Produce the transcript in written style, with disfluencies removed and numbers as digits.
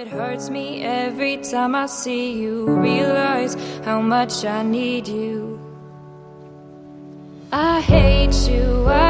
hurts me every time I see you, realize how much I need you. I hate you,